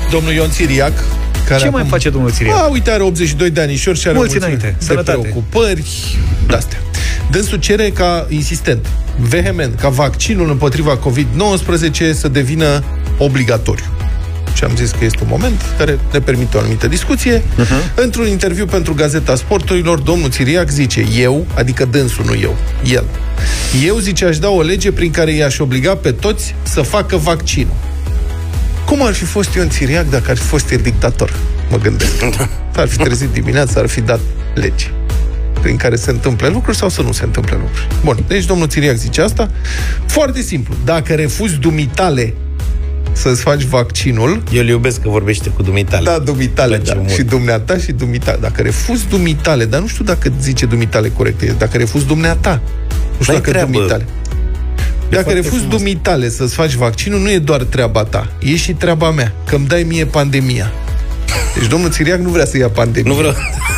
Domnul Ion Țiriac. Ce mai face domnul Țiriac? Uite, are 82 de anișori și are mulți înainte. Sănătate. Preocupări de-astea. Dânsul cere ca, insistent, vehement, ca vaccinul împotriva COVID-19 să devină obligatoriu. Și am zis că este un moment care ne permite o anumită discuție. Într-un interviu pentru Gazeta Sporturilor, domnul Țiriac zice: eu, adică dânsul, nu eu, el. Eu, zice, aș da o lege prin care i-aș obliga pe toți să facă vaccinul. Cum ar fi fost Ion Țiriac dacă ar fi fost dictator? Mă gândesc. S-ar fi trezit dimineața, ar fi dat legi prin care se întâmple lucruri sau să nu se întâmple lucruri. Bun, deci domnul Țiriac zice asta. Foarte simplu. Dacă refuzi dumitale să-ți faci vaccinul... Eu îl iubesc că vorbește cu dumitale. Da, dumitale, da. Și dumneata și dumitale. Dacă refuzi dumitale, dar nu știu dacă zice dumitale corect, dacă refuzi dumneata. Nu știu dacă dumitale. Dacă refuzi dumitale să-ți faci vaccinul, nu e doar treaba ta, e și treaba mea, că îmi dai mie pandemia. Deci domnul Țiriac nu vrea să ia pandemia. Nu vreau.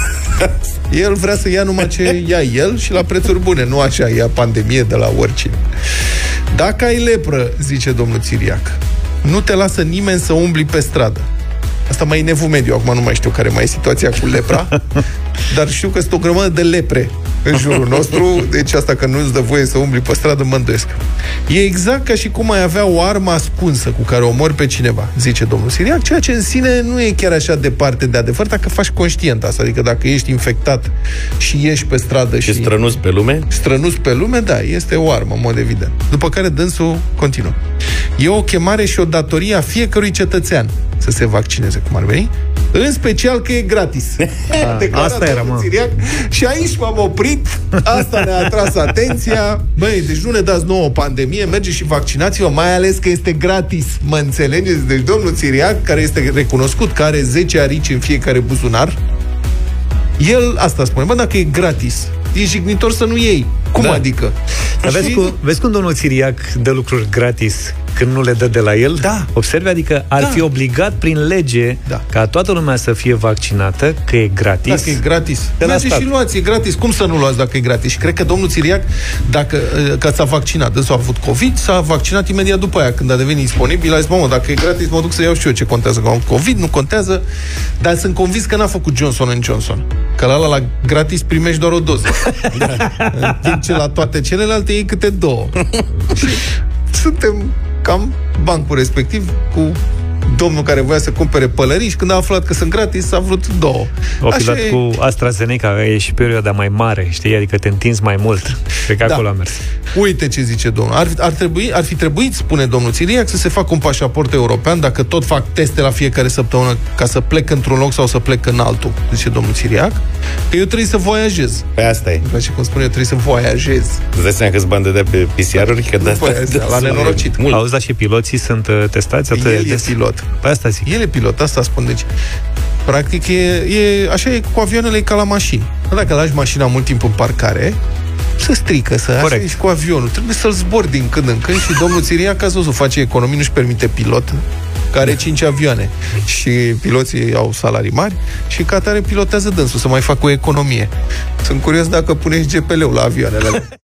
El vrea să ia numai ce ia el și la prețuri bune, nu așa ia pandemie de la oricine. Dacă ai lepră, zice domnul Țiriac, nu te lasă nimeni să umbli pe stradă. Asta mai e Nevul Mediu, acum nu mai știu care mai e situația cu lepra, dar știu că sunt o grămadă de lepre în jurul nostru, deci asta că nu-ți dă voie să umbli pe stradă, mă îndoiesc. E exact ca și cum ai avea o armă ascunsă cu care omori pe cineva, zice domnul Țiriac, ceea ce în sine nu e chiar așa departe de adevăr dacă faci conștient asta, adică dacă ești infectat și ieși pe stradă și strănuți pe lume? Strănuți pe lume, da, este o armă, în mod evident. După care dânsul continuă. E o chemare și o datorie a fiecărui cetățean să se vaccineze, cum ar veni, în special că e gratis. Asta era, mă. Țiriac. Și aici m-am oprit, asta ne-a atras atenția. Băi, deci nu ne dați nouă o pandemie, mergeți și vaccinați-vă, mai ales că este gratis, mă înțelegeți? Deci domnul Țiriac, care este recunoscut că are 10 arici în fiecare buzunar, el asta spune, bă, dacă e gratis, e jignitor să nu iei. Cum adică? Vezi cum domnul Țiriac dă lucruri gratis când nu le dă de la el? Da. Observi, adică ar fi obligat prin lege ca toată lumea să fie vaccinată, că e gratis. Dacă e gratis. Mergeți și luați, e gratis. Cum să nu luați dacă e gratis? Și cred că domnul Țiriac, că s-a vaccinat, dânsul a avut COVID, s-a vaccinat imediat după aia, când a devenit disponibil, a zis, mamă, dacă e gratis, mă duc să iau și eu, ce contează că am COVID, nu contează, dar sunt convins că n-a făcut Johnson & Johnson. Că la gratis primești doar o doză. În timp ce la toate celelalte iei câte 2. Și suntem cam bancul respectiv cu domnul care voia să cumpere pălării și când a aflat că sunt gratis, a vrut 2. O fi dat cu AstraZeneca, e și perioada mai mare, știi? Adică te întinzi mai mult. Cred că acolo a mers. Uite ce zice domnul. Ar fi trebuit, spune domnul Țiriac, să se facă un pașaport european dacă tot fac teste la fiecare săptămână ca să plec într-un loc sau să plec în altul, zice domnul Țiriac, că eu trebuie să voiajez. Pe asta e. Și cum spune, eu trebuie să voiajez. Îți dai seama câți bani dădea pe PCR-uri? Că la nenorocit. Auzi, dar și piloții sunt testați? El e pilot. Pe asta zic. El e pilot, asta spun. Deci, practic, așa e cu avioanele, ca la mașini. Dacă lași mașina mult timp în parcare, se strică, așa e și cu avionul. Trebuie să-l zbori din când în când și domnul Țiriac, ați văzut, face economii, nu-și permite pilot, care are 5 avioane și piloții au salarii mari și ca atare pilotează dânsul să mai facă o economie. Sunt curios dacă pune și GPL-ul la avioanele.